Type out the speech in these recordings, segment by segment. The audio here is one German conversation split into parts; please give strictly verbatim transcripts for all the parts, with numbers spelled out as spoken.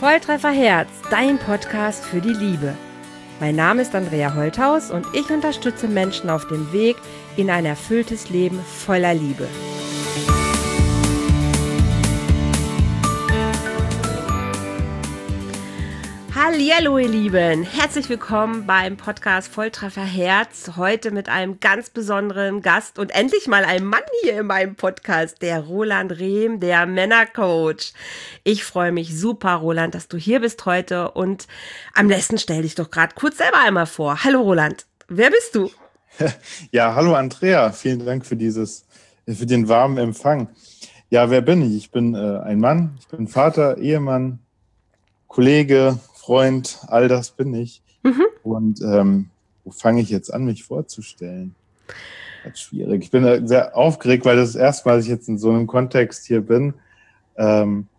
Volltreffer Herz, dein Podcast für die Liebe. Mein Name ist Andrea Holthaus und ich unterstütze Menschen auf dem Weg in ein erfülltes Leben voller Liebe. Hallihallo ihr Lieben, herzlich willkommen beim Podcast Volltreffer Herz, heute mit einem ganz besonderen Gast und endlich mal einem Mann hier in meinem Podcast, der Roland Rehm, der Männercoach. Ich freue mich super, Roland, dass du hier bist heute und am besten stell dich doch gerade kurz selber einmal vor. Hallo Roland, wer bist du? Ja, hallo Andrea, vielen Dank für dieses, für den warmen Empfang. Ja, wer bin ich? Ich bin äh, ein Mann, ich bin Vater, Ehemann, Kollege, Freund, all das bin ich. Mhm. Und ähm, wo fange ich jetzt an, mich vorzustellen? Das ist schwierig. Ich bin sehr aufgeregt, weil das ist das erste Mal, dass ich jetzt in so einem Kontext hier bin. Ähm,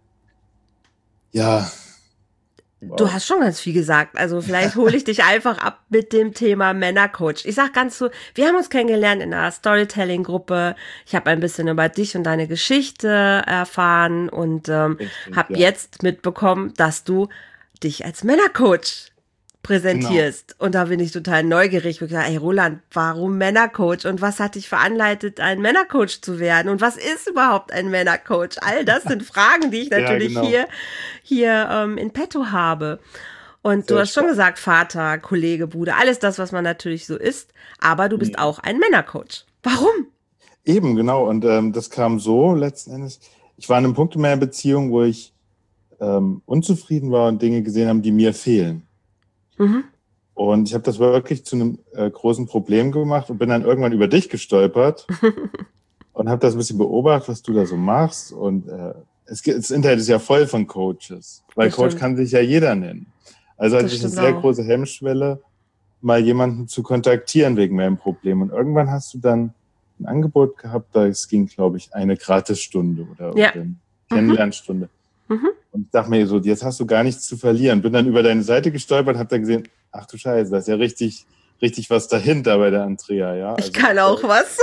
ja. Wow. Du hast schon ganz viel gesagt. Also vielleicht hole ich dich einfach ab mit dem Thema Männercoach. Ich sag ganz so, wir haben uns kennengelernt in einer Storytelling-Gruppe. Ich habe ein bisschen über dich und deine Geschichte erfahren und ähm, habe ja. jetzt mitbekommen, dass du dich als Männercoach präsentierst. Genau. Und da bin ich total neugierig. Ich habe gesagt, ey Roland, warum Männercoach? Und was hat dich veranleitet, ein Männercoach zu werden? Und was ist überhaupt ein Männercoach? All das sind Fragen, die ich natürlich ja, genau. hier, hier ähm, in petto habe. Und Sehr du hast spannend. schon gesagt, Vater, Kollege, Bruder, alles das, was man natürlich so ist. Aber du bist ja. auch ein Männercoach. Warum? Eben, genau. Und ähm, das kam so letzten Endes. Ich war an einem Punkt in meiner Beziehung, wo ich ähm, unzufrieden war und Dinge gesehen habe, die mir fehlen. Mhm. Und ich habe das wirklich zu einem äh, großen Problem gemacht und bin dann irgendwann über dich gestolpert und habe das ein bisschen beobachtet, was du da so machst. Und äh, es, das Internet ist ja voll von Coaches, weil das Coach stimmt. kann sich ja jeder nennen. Also hatte ich eine sehr auch. große Hemmschwelle, mal jemanden zu kontaktieren wegen meinem Problem. Und irgendwann hast du dann ein Angebot gehabt, da es ging, glaube ich, eine Gratisstunde oder, ja. oder eine Kennenlernstunde. Mhm. Und ich dachte mir so, jetzt hast du gar nichts zu verlieren. Bin dann über deine Seite gestolpert, hab dann gesehen, ach du Scheiße, da ist ja richtig, richtig was dahinter bei der Andrea, ja. Also, ich kann auch äh, was.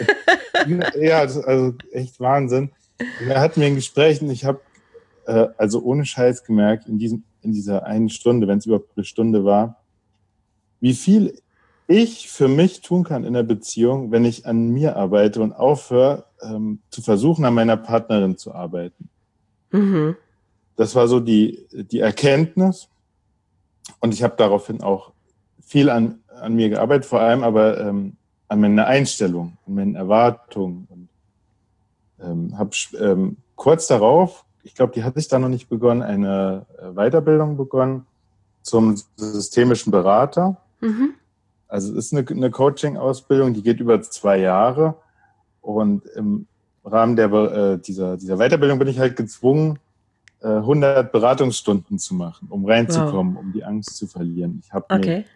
Ja, das ist also echt Wahnsinn. Und er hat mir ein Gespräch und ich habe äh, also ohne Scheiß gemerkt, in diesem, in dieser einen Stunde, wenn es überhaupt eine Stunde war, wie viel ich für mich tun kann in der Beziehung, wenn ich an mir arbeite und aufhöre, ähm, zu versuchen, an meiner Partnerin zu arbeiten. Mhm. Das war so die, die Erkenntnis und ich habe daraufhin auch viel an, an mir gearbeitet, vor allem aber ähm, an meiner Einstellung, an meinen Erwartungen und ähm, habe ähm, kurz darauf, ich glaube, die hatte ich da noch nicht begonnen, eine Weiterbildung begonnen zum systemischen Berater. Mhm. Also es ist eine, eine Coaching-Ausbildung, die geht über zwei Jahre und im Rahmen der, äh, dieser, dieser Weiterbildung bin ich halt gezwungen, äh, hundert Beratungsstunden zu machen, um reinzukommen, wow. um die Angst zu verlieren. Ich habe okay. mich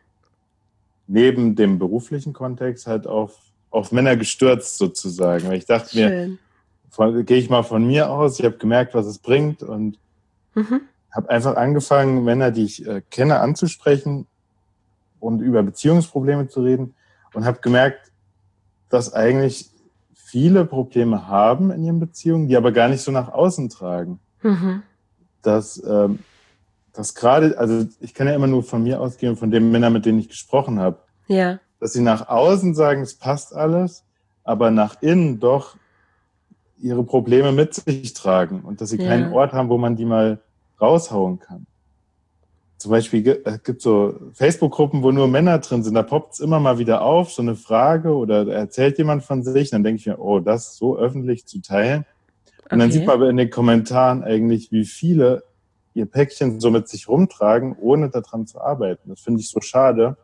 neben dem beruflichen Kontext halt auf, auf Männer gestürzt sozusagen. Weil ich dachte Schön. mir, gehe ich mal von mir aus, ich habe gemerkt, was es bringt und mhm. habe einfach angefangen, Männer, die ich äh, kenne, anzusprechen und über Beziehungsprobleme zu reden und habe gemerkt, dass eigentlich viele Probleme haben in ihren Beziehungen, die aber gar nicht so nach außen tragen. Mhm. Dass, ähm, dass gerade, also ich kann ja immer nur von mir ausgehen, von den Männern, mit denen ich gesprochen habe, ja. dass sie nach außen sagen, es passt alles, aber nach innen doch ihre Probleme mit sich tragen und dass sie ja. keinen Ort haben, wo man die mal raushauen kann. Zum Beispiel es gibt so Facebook-Gruppen, wo nur Männer drin sind, da poppt es immer mal wieder auf, so eine Frage oder erzählt jemand von sich, dann denke ich mir, oh, das so öffentlich zu teilen. Und okay. dann sieht man aber in den Kommentaren eigentlich, wie viele ihr Päckchen so mit sich rumtragen, ohne daran zu arbeiten. Das finde ich so schade.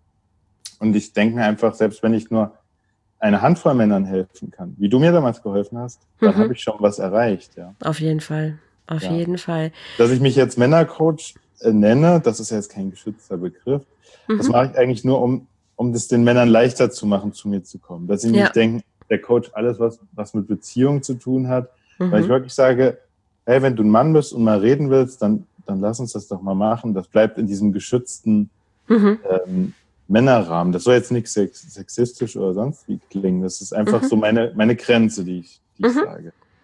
Und ich denke mir einfach, selbst wenn ich nur eine Handvoll Männern helfen kann, wie du mir damals geholfen hast, dann mhm. habe ich schon was erreicht. Ja. Auf jeden Fall, auf ja. jeden Fall. Dass ich mich jetzt Männercoach nenne, das ist ja jetzt kein geschützter Begriff, mhm. das mache ich eigentlich nur, um, um das den Männern leichter zu machen, zu mir zu kommen. Dass sie ja. nicht denken, der Coach alles, was, was mit Beziehung zu tun hat. Mhm. Weil ich wirklich sage, hey, wenn du ein Mann bist und mal reden willst, dann, dann lass uns das doch mal machen. Das bleibt in diesem geschützten mhm. ähm, Männerrahmen. Das soll jetzt nicht sexistisch oder sonst wie klingen. Das ist einfach mhm. so meine, meine Grenze, die ich, die ich mhm. sage.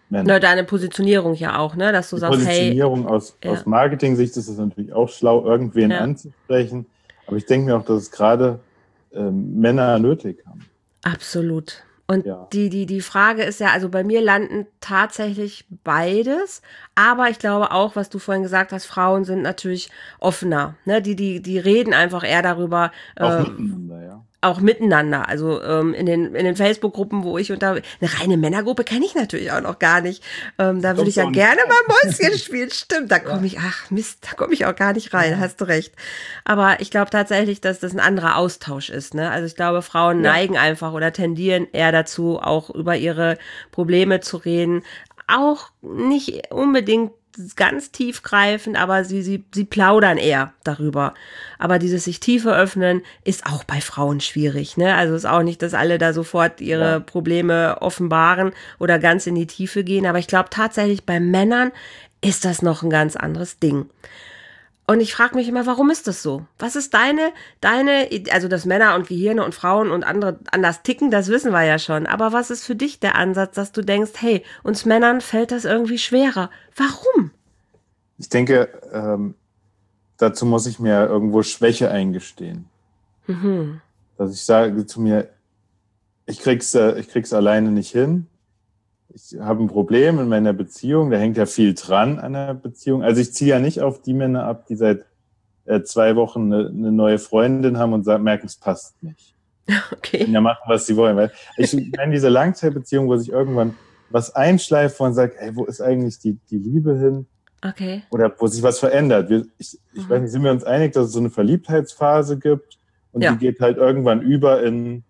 Männer. Na, deine Positionierung ja auch, ne? Dass du Die sagst, hey, Positionierung aus, ja. aus Marketing-Sicht ist es natürlich auch schlau, irgendwen Ja. anzusprechen. Aber ich denke mir auch, dass es gerade ähm, Männer nötig haben. Absolut. Und Ja. die, die, die Frage ist ja, also bei mir landen tatsächlich beides, aber ich glaube auch, was du vorhin gesagt hast, Frauen sind natürlich offener, ne? Die, die, die reden einfach eher darüber, Auch äh, miteinander, ja. auch miteinander, also ähm, in den, in den Facebook-Gruppen, wo ich unter... Eine reine Männergruppe kenne ich natürlich auch noch gar nicht. Ähm, da würde ich ja gerne mal Mäuschen spielen. Stimmt, da komme ich, ach Mist, da komme ich auch gar nicht rein, ja. Hast du recht. Aber ich glaube tatsächlich, dass das ein anderer Austausch ist. Ne? Also ich glaube, Frauen ja. neigen einfach oder tendieren eher dazu, auch über ihre Probleme zu reden. Auch nicht unbedingt ganz tiefgreifend, aber sie, sie, sie plaudern eher darüber. Aber dieses sich tiefer öffnen ist auch bei Frauen schwierig, ne? Also ist auch nicht, dass alle da sofort ihre ja. Probleme offenbaren oder ganz in die Tiefe gehen. Aber ich glaube tatsächlich bei Männern ist das noch ein ganz anderes Ding. Und ich frage mich immer, warum ist das so? Was ist deine, deine, also dass Männer und Gehirne und Frauen und andere anders ticken, das wissen wir ja schon. Aber was ist für dich der Ansatz, dass du denkst, hey, uns Männern fällt das irgendwie schwerer? Warum? Ich denke, ähm, dazu muss ich mir irgendwo Schwäche eingestehen. Mhm. Dass ich sage zu mir, ich krieg's, ich krieg's alleine nicht hin. Ich habe ein Problem in meiner Beziehung, da hängt ja viel dran an der Beziehung. Also ich ziehe ja nicht auf die Männer ab, die seit äh, zwei Wochen eine, eine neue Freundin haben und sagen, merken, es passt nicht. Okay. Und ja, machen, was sie wollen. Weil ich meine, diese Langzeitbeziehung, wo sich irgendwann was einschleift und sagt, ey, wo ist eigentlich die, die Liebe hin? Okay. Oder wo sich was verändert. Wir, ich ich mhm. weiß nicht, sind wir uns einig, dass es so eine Verliebtheitsphase gibt und ja. die geht halt irgendwann über in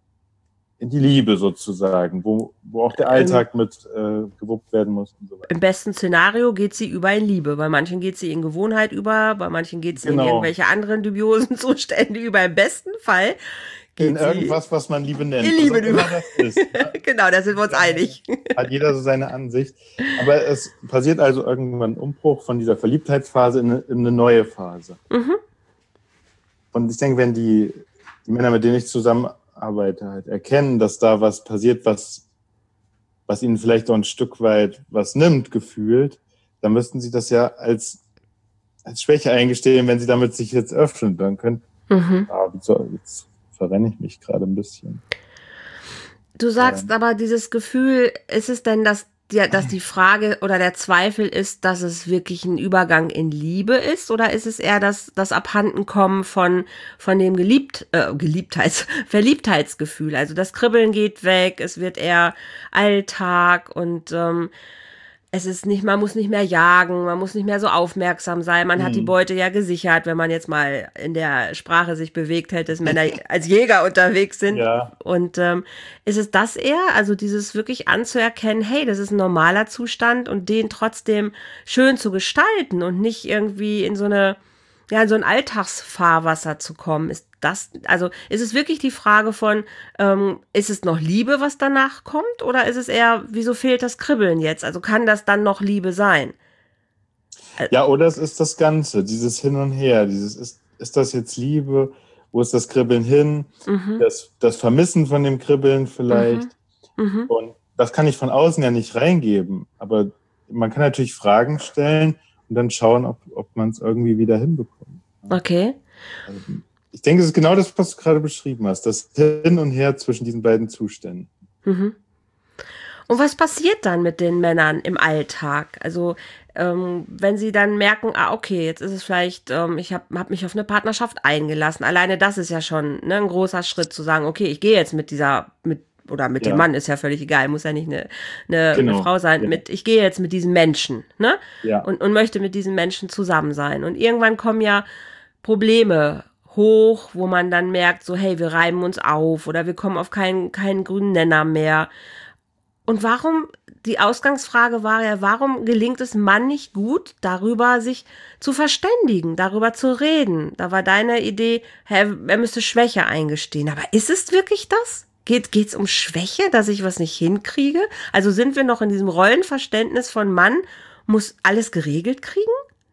in die Liebe sozusagen, wo, wo auch der Alltag ähm, mit äh, gewuppt werden muss und so weiter. Im besten Szenario geht sie über in Liebe. Bei manchen geht sie in Gewohnheit über, bei manchen geht sie genau. in irgendwelche anderen dubiosen Zustände über. Im besten Fall geht in sie irgendwas, was man Liebe nennt. In Liebe über. Das ist, ne? Genau, da sind wir uns einig. Hat jeder so seine Ansicht. Aber es passiert also irgendwann ein Umbruch von dieser Verliebtheitsphase in eine, in eine neue Phase. Mhm. Und ich denke, wenn die, die Männer, mit denen ich zusammen Arbeiter halt erkennen, dass da was passiert, was, was ihnen vielleicht auch ein Stück weit was nimmt, gefühlt, dann müssten sie das ja als, als Schwäche eingestehen, wenn sie damit sich jetzt öffnen. Dann können, mhm. ah, jetzt verrenne ich mich gerade ein bisschen. Du sagst ähm. aber, dieses Gefühl, ist es denn, dass die, dass die Frage oder der Zweifel ist, dass es wirklich ein Übergang in Liebe ist, oder ist es eher das, das Abhandenkommen von, von dem Geliebt, äh, Geliebtheits, Verliebtheitsgefühl? Also das Kribbeln geht weg, es wird eher Alltag und ähm, es ist nicht, man muss nicht mehr jagen, man muss nicht mehr so aufmerksam sein, man mhm. hat die Beute ja gesichert, wenn man jetzt mal in der Sprache sich bewegt hätte, dass Männer als Jäger unterwegs sind. Ja. Und ähm, ist es das eher, also dieses wirklich anzuerkennen, hey, das ist ein normaler Zustand und den trotzdem schön zu gestalten und nicht irgendwie in so eine, ja, in so ein Alltagsfahrwasser zu kommen, ist das, also ist es wirklich die Frage von, ähm, ist es noch Liebe, was danach kommt, oder ist es eher, wieso fehlt das Kribbeln jetzt? Also kann das dann noch Liebe sein? Ja, oder es ist das Ganze, dieses Hin und Her, dieses, ist, ist das jetzt Liebe, wo ist das Kribbeln hin, mhm. das, das Vermissen von dem Kribbeln vielleicht, mhm. Mhm. und das kann ich von außen ja nicht reingeben, aber man kann natürlich Fragen stellen und dann schauen, ob, ob man es irgendwie wieder hinbekommt. Okay. Also, ich denke, es ist genau das, was du gerade beschrieben hast, das Hin und Her zwischen diesen beiden Zuständen. Mhm. Und was passiert dann mit den Männern im Alltag? Also ähm, wenn sie dann merken, ah okay, jetzt ist es vielleicht, ähm, ich habe hab mich auf eine Partnerschaft eingelassen. Alleine das ist ja schon, ne, ein großer Schritt zu sagen, okay, ich gehe jetzt mit dieser, mit oder mit ja. dem Mann, ist ja völlig egal, muss ja nicht eine, eine, genau. eine Frau sein, ja. mit, ich gehe jetzt mit diesem Menschen, ne? Ja. Und, und möchte mit diesem Menschen zusammen sein. Und irgendwann kommen ja Probleme hoch, wo man dann merkt, so, hey, wir reiben uns auf oder wir kommen auf keinen, keinen grünen Nenner mehr. Und warum, die Ausgangsfrage war ja, warum gelingt es Mann nicht gut, darüber sich zu verständigen, darüber zu reden? Da war deine Idee, hey, er müsste Schwäche eingestehen. Aber ist es wirklich das? Geht geht's um Schwäche, dass ich was nicht hinkriege? Also sind wir noch in diesem Rollenverständnis von Mann, muss alles geregelt kriegen?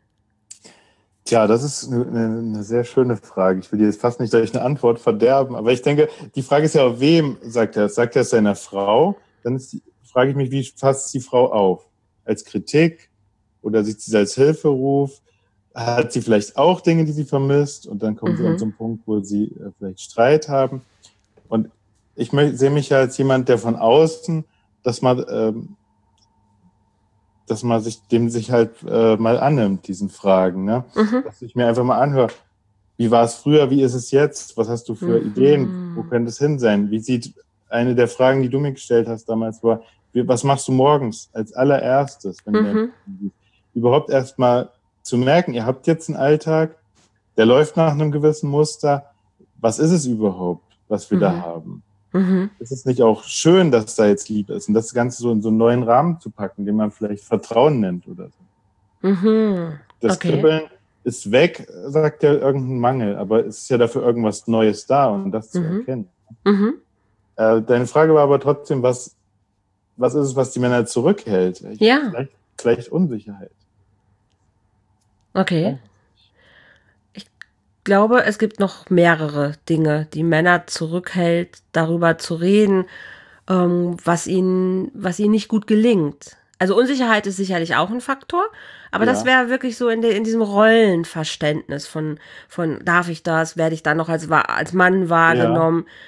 Tja, das ist eine, eine sehr schöne Frage. Ich will dir jetzt fast nicht gleich eine Antwort verderben, aber ich denke, die Frage ist ja, auf wem sagt er es? Sagt er es seiner Frau? Dann ist die frage ich mich, wie fasst es die Frau auf? Als Kritik oder sieht sie es als Hilferuf? Hat sie vielleicht auch Dinge, die sie vermisst? Und dann kommen mhm. sie an so einen Punkt, wo sie äh, vielleicht Streit haben. Und ich sehe mich ja als jemand, der von außen, dass man, ähm, dass man sich dem sich halt äh, mal annimmt, diesen Fragen. Ne? Mhm. Dass ich mir einfach mal anhöre, wie war es früher, wie ist es jetzt? Was hast du für mhm. Ideen? Wo könnte es hin sein? Wie sieht eine der Fragen, die du mir gestellt hast damals, war, wie, was machst du morgens als allererstes? Wenn mhm. du überhaupt erst mal zu merken, ihr habt jetzt einen Alltag, der läuft nach einem gewissen Muster. Was ist es überhaupt, was wir mhm. da haben? Mhm. Ist es nicht auch schön, dass da jetzt Liebe ist und das Ganze so in so einen neuen Rahmen zu packen, den man vielleicht Vertrauen nennt oder so? Mhm. Das okay. Kribbeln ist weg, sagt ja irgendein Mangel, aber es ist ja dafür irgendwas Neues da und das mhm. zu erkennen. Mhm. Äh, deine Frage war aber trotzdem, was, was ist es, was die Männer zurückhält? Ich, ja. Vielleicht, vielleicht Unsicherheit. Okay. Ja. Ich glaube, es gibt noch mehrere Dinge, die Männer zurückhält, darüber zu reden, ähm, was ihnen, was ihnen nicht gut gelingt. Also Unsicherheit ist sicherlich auch ein Faktor, aber ja. das wäre wirklich so in, de, in diesem Rollenverständnis von, von darf ich das, werde ich dann noch als, als Mann wahrgenommen. Ja.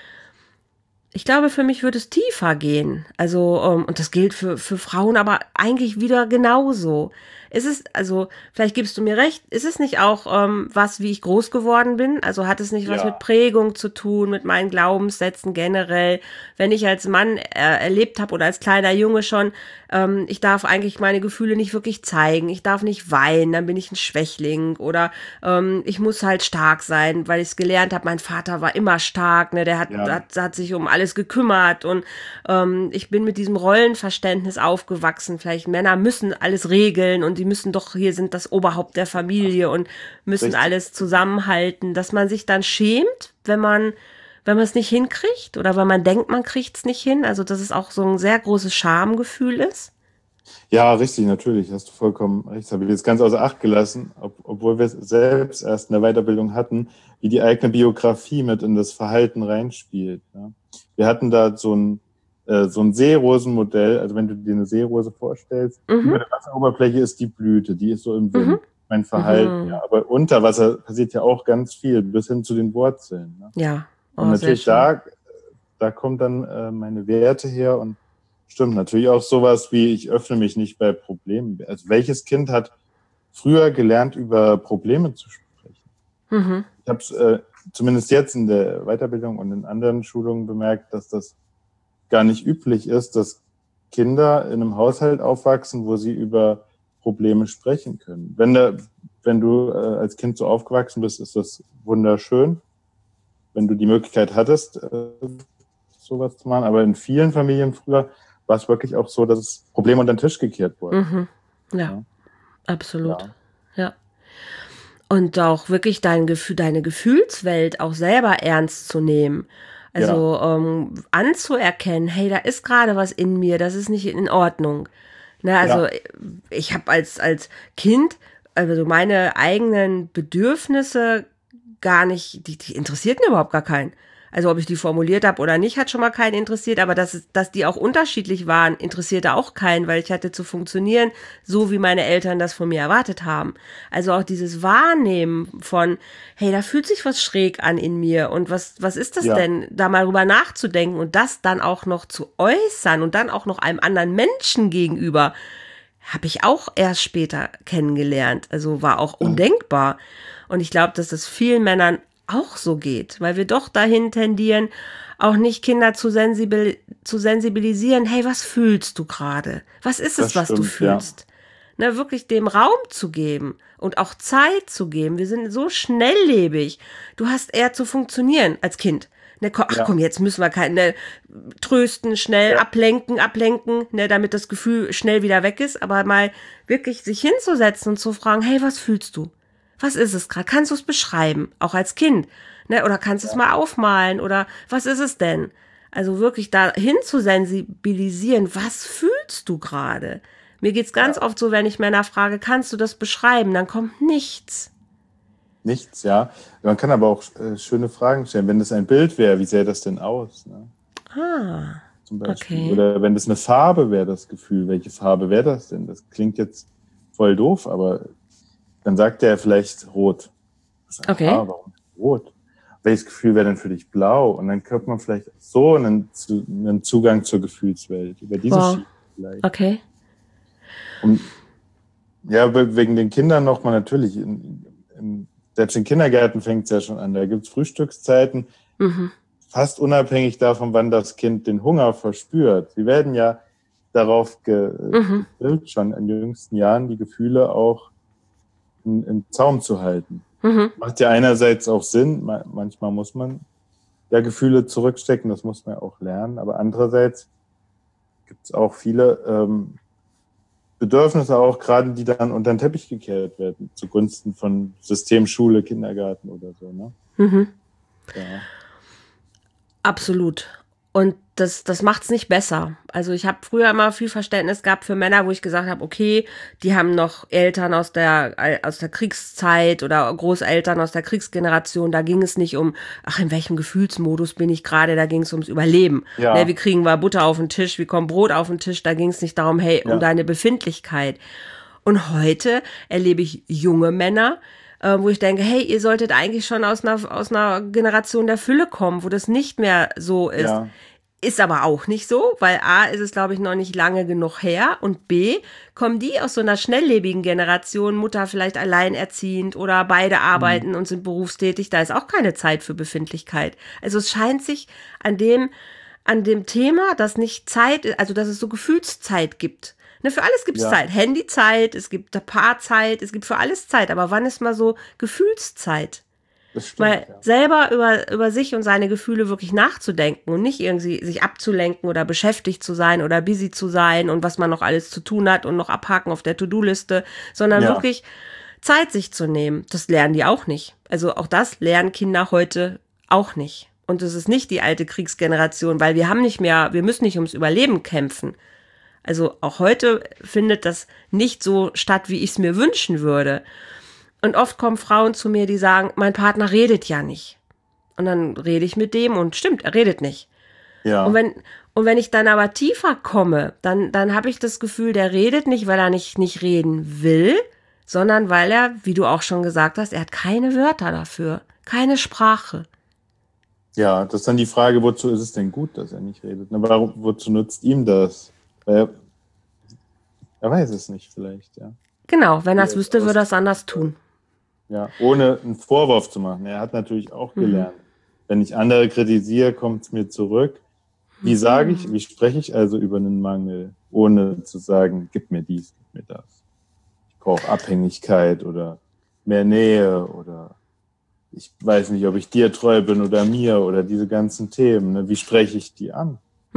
Ich glaube, für mich würde es tiefer gehen. Also, um, und das gilt für, für Frauen, aber eigentlich wieder genauso. Ist es, also, vielleicht gibst du mir recht, ist es nicht auch ähm, was, wie ich groß geworden bin? Also hat es nicht ja. was mit Prägung zu tun, mit meinen Glaubenssätzen generell? Wenn ich als Mann äh, erlebt habe oder als kleiner Junge schon, ähm, ich darf eigentlich meine Gefühle nicht wirklich zeigen, ich darf nicht weinen, dann bin ich ein Schwächling oder ähm, ich muss halt stark sein, weil ich es gelernt habe, mein Vater war immer stark, ne, der hat, ja. hat, hat sich um alles gekümmert und ähm, ich bin mit diesem Rollenverständnis aufgewachsen, vielleicht Männer müssen alles regeln und die müssen doch, hier sind das Oberhaupt der Familie und müssen Richtig. alles zusammenhalten, dass man sich dann schämt, wenn man wenn man es nicht hinkriegt oder wenn man denkt, man kriegt es nicht hin, also dass es auch so ein sehr großes Schamgefühl ist. Ja, richtig, natürlich, hast du vollkommen recht. Das habe ich jetzt ganz außer Acht gelassen, ob, obwohl wir es selbst erst in der Weiterbildung hatten, wie die eigene Biografie mit in das Verhalten reinspielt. Ja. Wir hatten da so ein, äh, so ein Seerosenmodell, also wenn du dir eine Seerose vorstellst, mhm. über der Wasseroberfläche ist die Blüte, die ist so im Wind, mhm. mein Verhalten. Mhm. Ja. Aber unter Wasser passiert ja auch ganz viel, bis hin zu den Wurzeln. Ne? Ja. Oh, und natürlich da, da kommen dann äh, meine Werte her und stimmt, natürlich auch sowas wie, ich öffne mich nicht bei Problemen. Also welches Kind hat früher gelernt, über Probleme zu sprechen? Mhm. Ich habe es äh, zumindest jetzt in der Weiterbildung und in anderen Schulungen bemerkt, dass das gar nicht üblich ist, dass Kinder in einem Haushalt aufwachsen, wo sie über Probleme sprechen können. Wenn, da, wenn du äh, als Kind so aufgewachsen bist, ist das wunderschön, wenn du die Möglichkeit hattest, äh, sowas zu machen. Aber in vielen Familien früher war es wirklich auch so, dass es Probleme unter den Tisch gekehrt wurden. Mhm. Ja, ja, absolut. Ja. ja. Und auch wirklich dein Gefühl, deine Gefühlswelt auch selber ernst zu nehmen. Also ja. ähm, anzuerkennen, hey, da ist gerade was in mir, das ist nicht in Ordnung. Ne, also ja. ich habe als, als Kind, also meine eigenen Bedürfnisse gar nicht, die, die interessierten überhaupt gar keinen. Also ob ich die formuliert habe oder nicht, hat schon mal keinen interessiert, aber dass, dass die auch unterschiedlich waren, interessierte auch keinen, weil ich hatte zu funktionieren, so wie meine Eltern das von mir erwartet haben. Also auch dieses Wahrnehmen von, hey, da fühlt sich was schräg an in mir und was, was ist das ja. denn, da mal drüber nachzudenken und das dann auch noch zu äußern und dann auch noch einem anderen Menschen gegenüber, habe ich auch erst später kennengelernt. Also war auch undenkbar. Und ich glaube, dass das vielen Männern auch so geht, weil wir doch dahin tendieren, auch nicht Kinder zu, sensibil- zu sensibilisieren, hey, was fühlst du gerade? Was ist es, das was stimmt, du fühlst? Ja. Ne, wirklich dem Raum zu geben und auch Zeit zu geben. Wir sind so schnelllebig. Du hast eher zu funktionieren als Kind. Ne, ach ja. komm, jetzt müssen wir kein, ne, trösten, schnell ja. ablenken, ablenken, ne, damit das Gefühl schnell wieder weg ist, aber mal wirklich sich hinzusetzen und zu fragen, hey, was fühlst du? Was ist es gerade? Kannst du es beschreiben? Auch als Kind. Ne? Oder kannst du ja. es mal aufmalen? Oder was ist es denn? Also wirklich da hin zu sensibilisieren. Was fühlst du gerade? Mir geht's ganz ja. oft so, wenn ich Männer frage, kannst du das beschreiben? Dann kommt nichts. Nichts, ja. Man kann aber auch äh, schöne Fragen stellen. Wenn das ein Bild wäre, wie sähe das denn aus? Ne? Ah. zum Beispiel. Okay. Oder wenn das eine Farbe wäre, das Gefühl, welche Farbe wäre das denn? Das klingt jetzt voll doof, aber dann sagt er vielleicht rot. Okay. Aha, warum rot? Welches Gefühl wäre denn für dich blau? Und dann könnte man vielleicht so einen, einen Zugang zur Gefühlswelt über diese Wow. Schiene vielleicht. Okay. Und ja, wegen den Kindern nochmal natürlich. In, in, selbst in Kindergärten fängt es ja schon an. Da gibt es Frühstückszeiten, Mhm. fast unabhängig davon, wann das Kind den Hunger verspürt. Sie werden ja darauf ge- Mhm. gedrillt, schon in den jüngsten Jahren die Gefühle auch in, im Zaum zu halten. Mhm. Macht ja einerseits auch Sinn, manchmal muss man ja Gefühle zurückstecken, das muss man ja auch lernen, aber andererseits gibt es auch viele ähm, Bedürfnisse auch, gerade die dann unter den Teppich gekehrt werden, zugunsten von System, Schule, Kindergarten oder so. Ne? Mhm. Ja. Absolut. Und das, das macht es nicht besser. Also ich habe früher immer viel Verständnis gehabt für Männer, wo ich gesagt habe, okay, die haben noch Eltern aus der, aus der Kriegszeit oder Großeltern aus der Kriegsgeneration. Da ging es nicht um, ach, in welchem Gefühlsmodus bin ich gerade, da ging es ums Überleben. Ja. Ne, wie kriegen wir Butter auf den Tisch, wie kommt Brot auf den Tisch, da ging es nicht darum, hey, um Ja. deine Befindlichkeit. Und heute erlebe ich junge Männer, äh, wo ich denke, hey, ihr solltet eigentlich schon aus einer, aus einer Generation der Fülle kommen, wo das nicht mehr so ist. Ja. Ist aber auch nicht so, weil A, ist es, glaube ich, noch nicht lange genug her und B, kommen die aus so einer schnelllebigen Generation, Mutter vielleicht alleinerziehend oder beide arbeiten Mhm. und sind berufstätig, da ist auch keine Zeit für Befindlichkeit. Also es scheint sich an dem, an dem Thema, dass nicht Zeit, also dass es so Gefühlszeit gibt. Ne, für alles gibt es Ja. Zeit. Handyzeit, es gibt Paarzeit, es gibt für alles Zeit, aber wann ist mal so Gefühlszeit? Das stimmt, Mal ja. selber über, über sich und seine Gefühle wirklich nachzudenken und nicht irgendwie sich abzulenken oder beschäftigt zu sein oder busy zu sein und was man noch alles zu tun hat und noch abhaken auf der To-Do-Liste, sondern Ja. wirklich Zeit sich zu nehmen. Das lernen die auch nicht. Also auch das lernen Kinder heute auch nicht. Und es ist nicht die alte Kriegsgeneration, weil wir haben nicht mehr, wir müssen nicht ums Überleben kämpfen. Also auch heute findet das nicht so statt, wie ich es mir wünschen würde. Und oft kommen Frauen zu mir, die sagen, mein Partner redet ja nicht. Und dann rede ich mit dem und stimmt, er redet nicht. Ja. Und wenn, und wenn ich dann aber tiefer komme, dann, dann habe ich das Gefühl, der redet nicht, weil er nicht, nicht reden will, sondern weil er, wie du auch schon gesagt hast, er hat keine Wörter dafür, keine Sprache. Ja, das ist dann die Frage, wozu ist es denn gut, dass er nicht redet? Na, warum, wozu nutzt ihm das? Weil er, er weiß es nicht vielleicht, ja. Genau, wenn er es Ja, wüsste, aus- würde er es anders tun. Ja, ohne einen Vorwurf zu machen. Er hat natürlich auch gelernt. Wenn ich andere kritisiere, kommt es mir zurück. Wie sage ich, wie spreche ich also über einen Mangel, ohne zu sagen, gib mir dies, gib mir das. Ich brauche Abhängigkeit oder mehr Nähe oder ich weiß nicht, ob ich dir treu bin oder mir oder diese ganzen Themen. Ne? Wie spreche ich die an?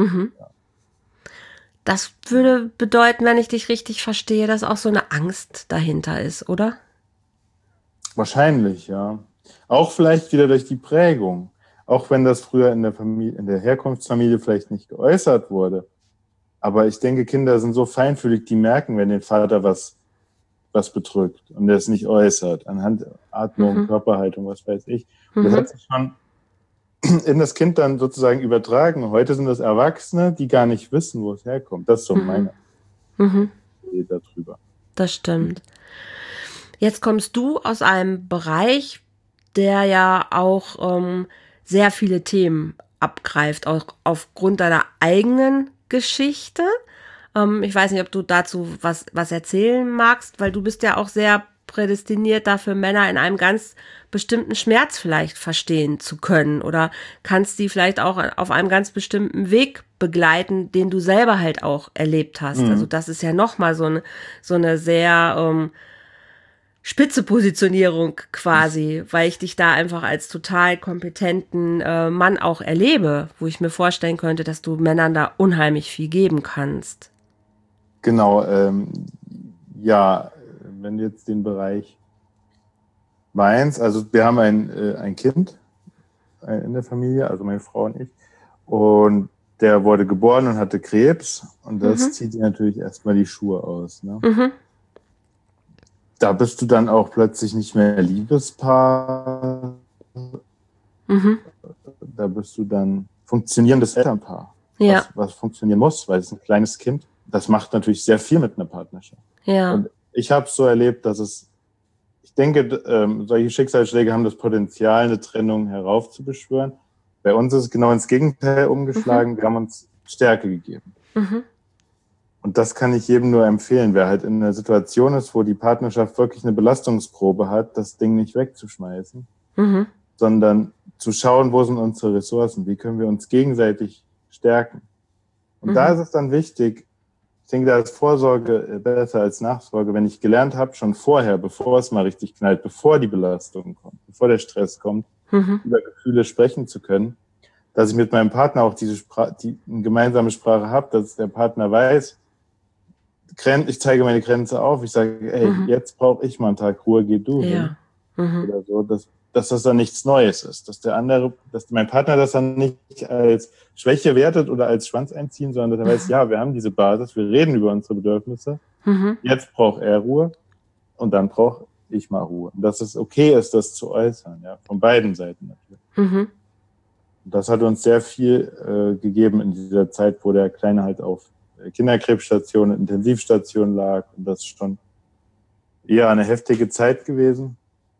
Das würde bedeuten, wenn ich dich richtig verstehe, dass auch so eine Angst dahinter ist, oder? Wahrscheinlich, ja. Auch vielleicht wieder durch die Prägung. Auch wenn das früher in der Familie, in der Herkunftsfamilie vielleicht nicht geäußert wurde. Aber ich denke, Kinder sind so feinfühlig, die merken, wenn den Vater was, was bedrückt und der es nicht äußert. Anhand Atmung, Mhm. Körperhaltung, was weiß ich. Und das Mhm. hat sich schon in das Kind dann sozusagen übertragen. Heute sind das Erwachsene, die gar nicht wissen, wo es herkommt. Das ist so meine Mhm. Idee darüber. Das stimmt. Jetzt kommst du aus einem Bereich, der ja auch ähm, sehr viele Themen abgreift, auch aufgrund deiner eigenen Geschichte. Ähm, ich weiß nicht, ob du dazu was, was erzählen magst, weil du bist ja auch sehr prädestiniert dafür, Männer in einem ganz bestimmten Schmerz vielleicht verstehen zu können oder kannst die vielleicht auch auf einem ganz bestimmten Weg begleiten, den du selber halt auch erlebt hast. Mhm. Also das ist ja nochmal so eine, so eine sehr ähm, spitze Positionierung quasi, weil ich dich da einfach als total kompetenten äh, Mann auch erlebe, wo ich mir vorstellen könnte, dass du Männern da unheimlich viel geben kannst. Genau, ähm, ja, wenn du jetzt den Bereich meinst, also wir haben ein, äh, ein Kind äh, in der Familie, also meine Frau und ich, und der wurde geboren und hatte Krebs und das Mhm. zieht dir natürlich erstmal die Schuhe aus. Ne? Mhm. Da bist du dann auch plötzlich nicht mehr Liebespaar, Mhm. da bist du dann funktionierendes Elternpaar. Ja. was, was funktionieren muss, weil es ist ein kleines Kind. Das macht natürlich sehr viel mit einer Partnerschaft. Ja. Und ich habe so erlebt, dass es, ich denke, ähm, solche Schicksalsschläge haben das Potenzial, eine Trennung heraufzubeschwören. Bei uns ist es genau ins Gegenteil umgeschlagen. Mhm. Wir haben uns Stärke gegeben. Mhm. Und das kann ich jedem nur empfehlen, wer halt in einer Situation ist, wo die Partnerschaft wirklich eine Belastungsprobe hat, das Ding nicht wegzuschmeißen, mhm. sondern zu schauen, wo sind unsere Ressourcen, wie können wir uns gegenseitig stärken. Und mhm. da ist es dann wichtig, ich denke, da ist Vorsorge besser als Nachsorge, wenn ich gelernt habe, schon vorher, bevor es mal richtig knallt, bevor die Belastung kommt, bevor der Stress kommt, mhm. über Gefühle sprechen zu können, dass ich mit meinem Partner auch diese Sprache, die eine gemeinsame Sprache habe, dass der Partner weiß, ich zeige meine Grenze auf, ich sage, ey, mhm. jetzt brauche ich mal einen Tag Ruhe, geh du ja. hin. Mhm. Oder so, dass, dass das dann nichts Neues ist, dass der andere, dass mein Partner das dann nicht als Schwäche wertet oder als Schwanz einziehen, sondern dass er mhm. weiß, ja, wir haben diese Basis, wir reden über unsere Bedürfnisse, mhm. jetzt braucht er Ruhe und dann brauche ich mal Ruhe. Und dass es okay ist, das zu äußern, ja, von beiden Seiten natürlich. Mhm. Und das hat uns sehr viel äh, gegeben in dieser Zeit, wo der Kleine halt auf Kinderkrebsstation, Intensivstation lag. Und das ist schon eher eine heftige Zeit gewesen.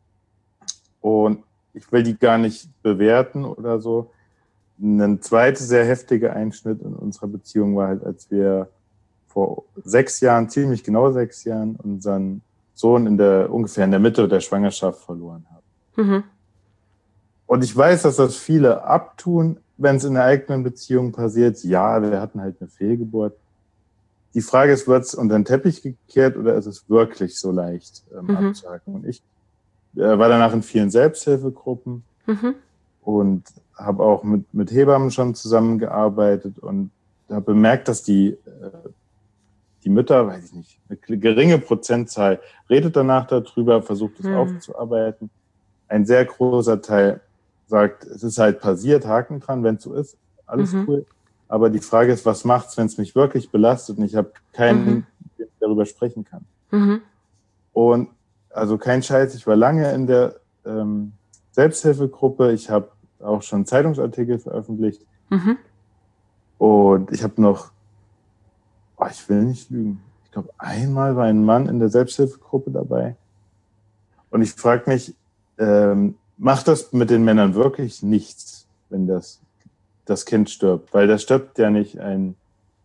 Und ich will die gar nicht bewerten oder so. Ein zweiter sehr heftiger Einschnitt in unserer Beziehung war halt, als wir vor sechs Jahren, ziemlich genau sechs Jahren, unseren Sohn in der, ungefähr in der Mitte der Schwangerschaft verloren haben. Mhm. Und ich weiß, dass das viele abtun, wenn es in der eigenen Beziehung passiert. Ja, wir hatten halt eine Fehlgeburt. Die Frage ist, wird es unter den Teppich gekehrt oder ist es wirklich so leicht ähm, mhm. abzuhaken? Und ich äh, war danach in vielen Selbsthilfegruppen mhm. und habe auch mit, mit Hebammen schon zusammengearbeitet und habe bemerkt, dass die, äh, die Mütter, weiß ich nicht, eine geringe Prozentzahl redet danach darüber, versucht es mhm. aufzuarbeiten. Ein sehr großer Teil sagt, es ist halt passiert, Haken dran, wenn es so ist, alles mhm. cool. Aber die Frage ist, was macht's, wenn es mich wirklich belastet und ich habe keinen, mhm. der darüber sprechen kann. Mhm. Und also kein Scheiß, ich war lange in der ähm, Selbsthilfegruppe. Ich habe auch schon Zeitungsartikel veröffentlicht. Mhm. Und ich habe noch, oh, ich will nicht lügen, ich glaube, einmal war ein Mann in der Selbsthilfegruppe dabei. Und ich frage mich, ähm, macht das mit den Männern wirklich nichts, wenn das das Kind stirbt, weil da stirbt ja nicht ein,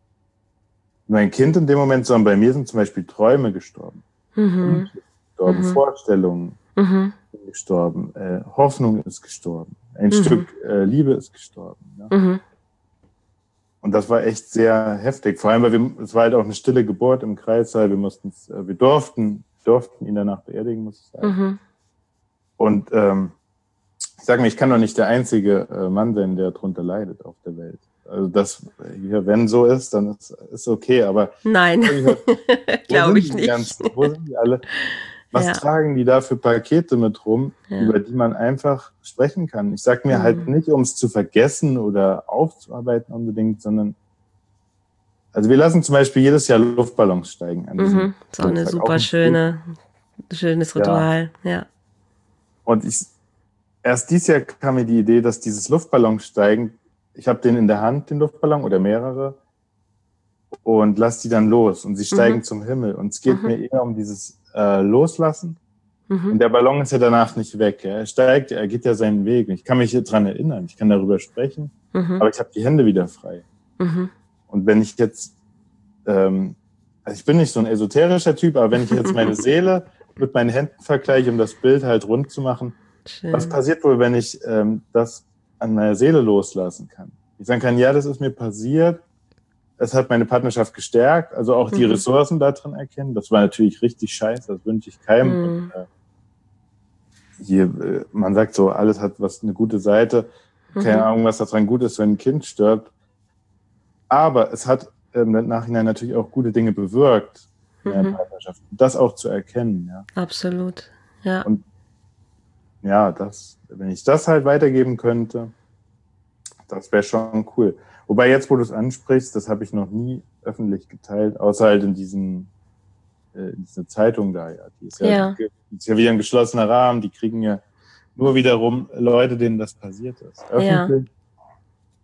nur ein Kind in dem Moment, sondern bei mir sind zum Beispiel Träume gestorben, mhm. gestorben, mhm. Vorstellungen mhm. sind gestorben, äh, Hoffnung ist gestorben, ein mhm. Stück äh, Liebe ist gestorben. Ja? Mhm. Und das war echt sehr heftig, vor allem, weil wir, es war halt auch eine stille Geburt im Kreissaal, wir mussten, äh, wir durften, durften ihn danach beerdigen, muss ich sagen. Mhm. Und ähm, ich sage mir, ich kann doch nicht der einzige äh, Mann sein, der darunter leidet auf der Welt. Also das hier, wenn so ist, dann ist es okay, aber nein, glaube ich nicht. Ganzen, wo sind die alle? Was ja. tragen die da für Pakete mit rum, ja. über die man einfach sprechen kann? Ich sage mir mhm. halt nicht, um es zu vergessen oder aufzuarbeiten unbedingt, sondern also wir lassen zum Beispiel jedes Jahr Luftballons steigen. An mhm. So eine super ein schöne, schönes Ritual, ja. ja. Und ich Erst dieses Jahr kam mir die Idee, dass dieses Luftballonsteigen, ich habe den in der Hand, den Luftballon oder mehrere, und lasse die dann los und sie steigen mhm. zum Himmel. Und es geht mhm. mir eher um dieses äh, Loslassen. Mhm. Und der Ballon ist ja danach nicht weg. Ja. Er steigt, er geht ja seinen Weg. Ich kann mich daran erinnern, ich kann darüber sprechen, mhm. aber ich habe die Hände wieder frei. Mhm. Und wenn ich jetzt, ähm, also ich bin nicht so ein esoterischer Typ, aber wenn ich jetzt meine Seele mit meinen Händen vergleiche, um das Bild halt rund zu machen, schön. Was passiert wohl, wenn ich ähm, das an meiner Seele loslassen kann? Ich sagen kann, ja, das ist mir passiert, es hat meine Partnerschaft gestärkt, also auch die mhm. Ressourcen da drin erkennen. Das war natürlich richtig scheiße, das wünsche ich keinem. Mhm. Und, äh, hier, äh, man sagt so, alles hat was eine gute Seite. Keine mhm. Ahnung, was daran gut ist, wenn ein Kind stirbt. Aber es hat ähm, im Nachhinein natürlich auch gute Dinge bewirkt in der mhm. Partnerschaft. Das auch zu erkennen. Ja. Absolut, ja. Und ja, das, wenn ich das halt weitergeben könnte, das wäre schon cool. Wobei jetzt, wo du es ansprichst, das habe ich noch nie öffentlich geteilt, außer halt in diesen äh, in dieser Zeitung da. Ja. Die ist ja, ja. Die ist ja wieder ein geschlossener Rahmen, die kriegen ja nur wiederum Leute, denen das passiert ist. Öffentlich.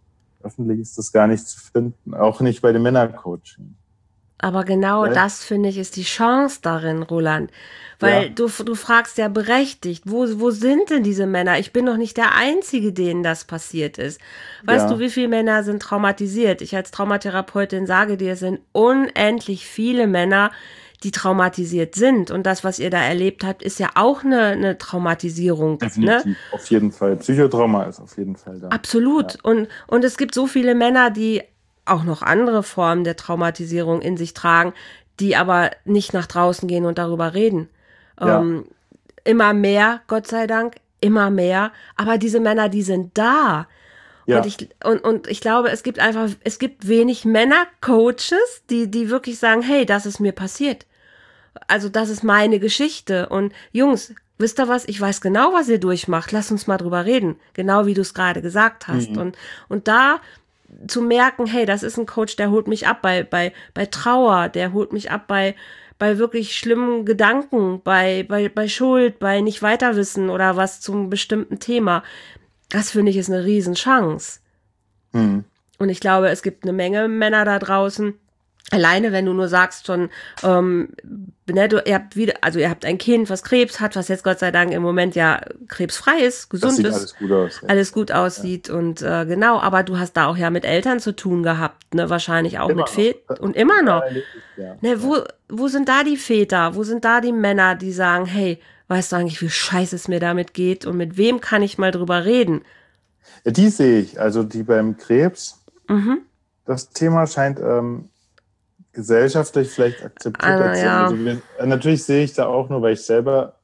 öffentlich ist das gar nicht zu finden, auch nicht bei dem Männercoaching. Aber genau Ja. das, finde ich, ist die Chance darin, Roland. Weil Ja. du, du fragst ja berechtigt, wo, wo sind denn diese Männer? Ich bin doch nicht der Einzige, denen das passiert ist. Weißt Ja. du, wie viele Männer sind traumatisiert? Ich als Traumatherapeutin sage dir, es sind unendlich viele Männer, die traumatisiert sind. Und das, was ihr da erlebt habt, ist ja auch eine, eine Traumatisierung. Definitiv, Ne? auf jeden Fall. Psychotrauma ist auf jeden Fall da. Absolut. Ja. Und, und es gibt so viele Männer, die auch noch andere Formen der Traumatisierung in sich tragen, die aber nicht nach draußen gehen und darüber reden. Ja. Ähm, immer mehr, Gott sei Dank, immer mehr. Aber diese Männer, die sind da. Ja. Und ich, und, und ich glaube, es gibt einfach, es gibt wenig Männercoaches, die, die wirklich sagen, hey, das ist mir passiert. Also das ist meine Geschichte. Und Jungs, wisst ihr was? Ich weiß genau, was ihr durchmacht. Lass uns mal drüber reden. Genau wie du es gerade gesagt hast. Mhm. Und, und da zu merken, hey, das ist ein Coach, der holt mich ab bei, bei, bei Trauer, der holt mich ab bei, bei wirklich schlimmen Gedanken, bei, bei, bei Schuld, bei nicht weiterwissen oder was zum bestimmten Thema. Das finde ich ist eine Riesenchance. Mhm. Und ich glaube, es gibt eine Menge Männer da draußen. Alleine, wenn du nur sagst schon, ähm, ne, du, ihr habt wieder, also ihr habt ein Kind, was Krebs hat, was jetzt Gott sei Dank im Moment ja krebsfrei ist, gesund Das sieht ist, alles gut aus. Ja. alles gut aussieht ja. Und äh, genau, aber du hast da auch ja mit Eltern zu tun gehabt, ne, wahrscheinlich auch Immer mit Vätern und immer noch. Ja. Ne, wo, wo sind da die Väter, wo sind da die Männer, die sagen, hey, weißt du eigentlich, wie scheiße es mir damit geht und mit wem kann ich mal drüber reden? Ja, die sehe ich, also die beim Krebs, Mhm. das Thema scheint ähm, gesellschaftlich vielleicht akzeptierter Ah, zu sein. ja. Also wir, natürlich sehe ich da auch nur, weil ich selber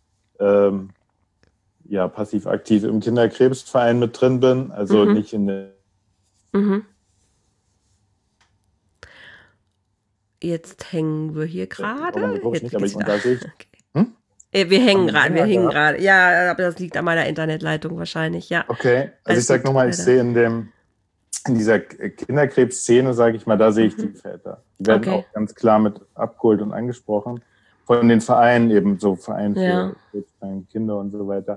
ähm, ja, passiv aktiv im Kinderkrebsverein mit drin bin, also Mhm. nicht in der Mhm. Jetzt hängen wir hier gerade. organisatorisch Jetzt nicht, aber geht's ich, und wieder. da sehe ich, Okay. hm? Äh, Wir hängen Haben wir gerade, einen wir Hänger hängen gehabt? gerade. Ja, aber das liegt an meiner Internetleitung wahrscheinlich, ja. Okay, also Alles ich sage gut, nochmal, ich weiter. sehe in dem in dieser Kinderkrebsszene, sage ich mal, da sehe ich Mhm. die Väter. Die werden Okay. auch ganz klar mit abgeholt und angesprochen. Von den Vereinen eben, so Verein Ja. für krebskranke Kinder und so weiter.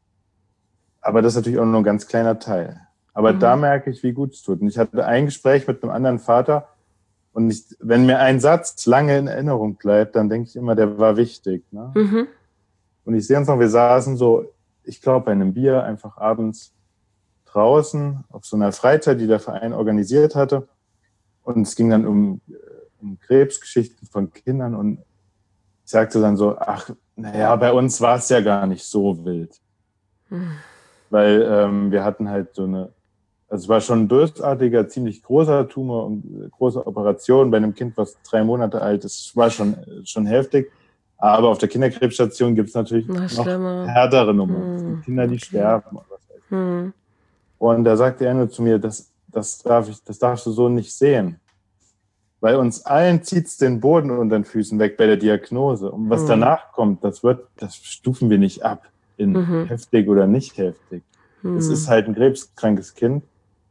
Aber das ist natürlich auch nur ein ganz kleiner Teil. Aber Mhm. da merke ich, wie gut es tut. Und ich hatte ein Gespräch mit einem anderen Vater und ich, wenn mir ein Satz lange in Erinnerung bleibt, dann denke ich immer, der war wichtig. Ne? Mhm. Und ich sehe uns noch, wir saßen so, ich glaube, bei einem Bier einfach abends draußen auf so einer Freizeit, die der Verein organisiert hatte. Und es ging dann um, um Krebsgeschichten von Kindern. Und ich sagte dann so, ach, naja, bei uns war es ja gar nicht so wild. Mhm. Weil ähm, wir hatten halt so eine, also es war schon ein bösartiger, ziemlich großer Tumor und große Operation bei einem Kind, was drei Monate alt ist, war schon, schon heftig. Aber auf der Kinderkrebsstation gibt es natürlich Noch noch schlimmer. härtere Nummern. Es Mhm. gibt Kinder, die Okay. sterben. Und was weiß ich. Mhm. Und da sagte er nur zu mir, das, das, darf ich, das darfst du so nicht sehen. Weil uns allen zieht es den Boden unter den Füßen weg bei der Diagnose. Und was Mhm. danach kommt, das wird, das stufen wir nicht ab in Mhm. heftig oder nicht heftig. Mhm. Es ist halt ein krebskrankes Kind.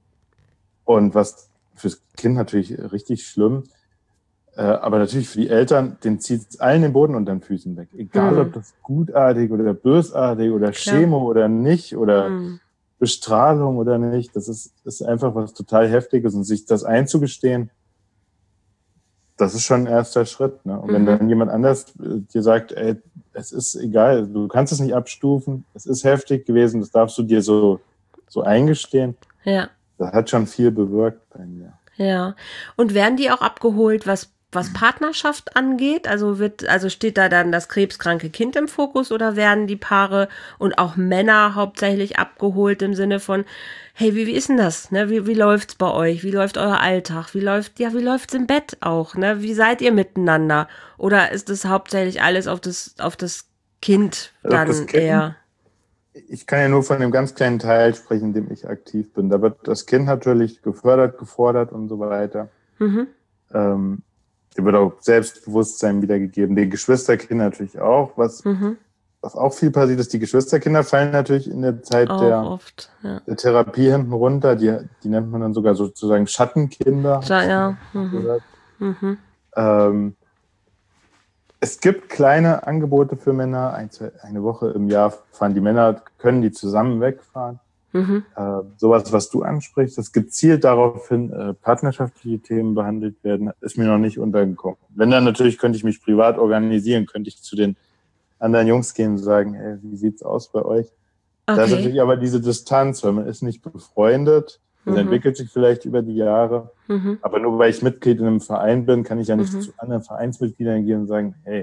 Und was fürs Kind natürlich richtig schlimm, äh, aber natürlich für die Eltern, den zieht es allen den Boden unter den Füßen weg. Egal, Mhm. ob das gutartig oder bösartig oder Klar. Chemo oder nicht oder Mhm. Bestrahlung oder nicht, das ist, ist einfach was total Heftiges. Und sich das einzugestehen, das ist schon ein erster Schritt. Ne? Und wenn Mhm. dann jemand anders äh, dir sagt, ey, es ist egal, du kannst es nicht abstufen, es ist heftig gewesen, das darfst du dir so, so eingestehen, Ja. das hat schon viel bewirkt bei mir. Ja. Und werden die auch abgeholt, was, was Partnerschaft angeht? Also wird, also steht da dann das krebskranke Kind im Fokus oder werden die Paare und auch Männer hauptsächlich abgeholt im Sinne von, hey, wie, wie ist denn das? Ne? Wie, wie läuft's bei euch? Wie läuft euer Alltag? Wie läuft, ja, wie läuft's im Bett auch? Ne? Wie seid ihr miteinander? Oder ist das hauptsächlich alles auf das, auf das Kind Also dann das Kind, eher? ich kann ja nur von dem ganz kleinen Teil sprechen, in dem ich aktiv bin. Da wird das Kind natürlich gefördert, gefordert und so weiter. Mhm. Ähm, dir wird auch Selbstbewusstsein wiedergegeben. Die Geschwisterkinder natürlich auch. Was, Mhm. was auch viel passiert ist, die Geschwisterkinder fallen natürlich in der Zeit Auch der, oft, ja. der Therapie hinten runter. Die, die nennt man dann sogar sozusagen Schattenkinder. Ja, ja. Mhm. Mhm. Mhm. Ähm, es gibt kleine Angebote für Männer. Ein, zwei, eine Woche im Jahr fahren die Männer, können die zusammen wegfahren. Mhm. Äh, sowas, was du ansprichst, dass gezielt daraufhin äh, partnerschaftliche Themen behandelt werden, ist mir noch nicht untergekommen. Wenn dann natürlich, könnte ich mich privat organisieren, könnte ich zu den anderen Jungs gehen und sagen, hey, wie sieht's aus bei euch? Da ist Okay. natürlich aber diese Distanz, weil man ist nicht befreundet, das Mhm. entwickelt sich vielleicht über die Jahre, Mhm. aber nur weil ich Mitglied in einem Verein bin, kann ich ja nicht Mhm. zu anderen Vereinsmitgliedern gehen und sagen, hey,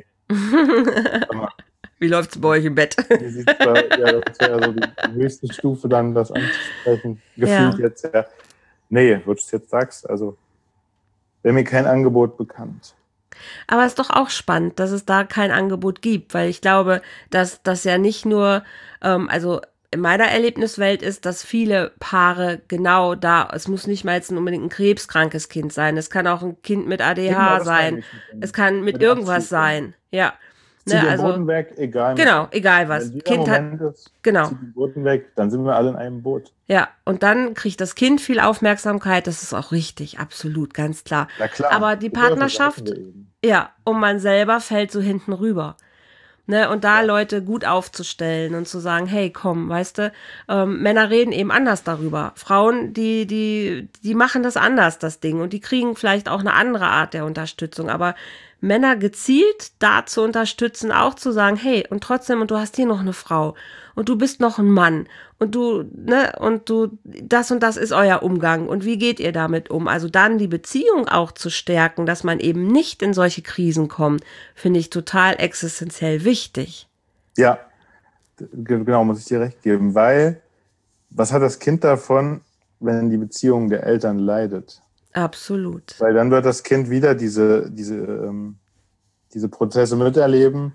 sag mal, Wie läuft's bei euch im Bett? wie sieht's da, ja, das wäre ja so die höchste Stufe, dann das anzusprechen, gefühlt Ja. jetzt, ja. Nee, wo du es jetzt sagst, also wäre mir kein Angebot bekannt. Aber es ist doch auch spannend, dass es da kein Angebot gibt, weil ich glaube, dass das ja nicht nur, ähm, also in meiner Erlebniswelt ist, dass viele Paare genau da, es muss nicht mal jetzt unbedingt ein krebskrankes Kind sein, es kann auch ein Kind mit Ja, genau, A D H das meine sein, ich mit es dem, kann mit mit dem irgendwas Abschied. sein, ja. Zieh Ne, den also, Boden weg, egal mit genau, was. egal was. Wenn dieser Kind hat, Moment ist, genau. zieh den Boden weg, dann sind wir alle in einem Boot. Ja, und dann kriegt das Kind viel Aufmerksamkeit, das ist auch richtig, absolut, ganz klar. Na klar, Aber die über das hatten Partnerschaft, wir eben. ja, und man selber fällt so hinten rüber. Ne, und da Ja. Leute gut aufzustellen und zu sagen, hey, komm, weißt du, ähm, Männer reden eben anders darüber. Frauen, die, die, die machen das anders, das Ding. Und die kriegen vielleicht auch eine andere Art der Unterstützung. Aber Männer gezielt da zu unterstützen, auch zu sagen, hey, und trotzdem, und du hast hier noch eine Frau und du bist noch ein Mann und du, ne, und du, das und das ist euer Umgang und wie geht ihr damit um? Also dann die Beziehung auch zu stärken, dass man eben nicht in solche Krisen kommt, finde ich total existenziell wichtig. Ja, genau, muss ich dir recht geben, weil was hat das Kind davon, wenn die Beziehung der Eltern leidet? Absolut. Weil dann wird das Kind wieder diese, diese, ähm, diese Prozesse miterleben.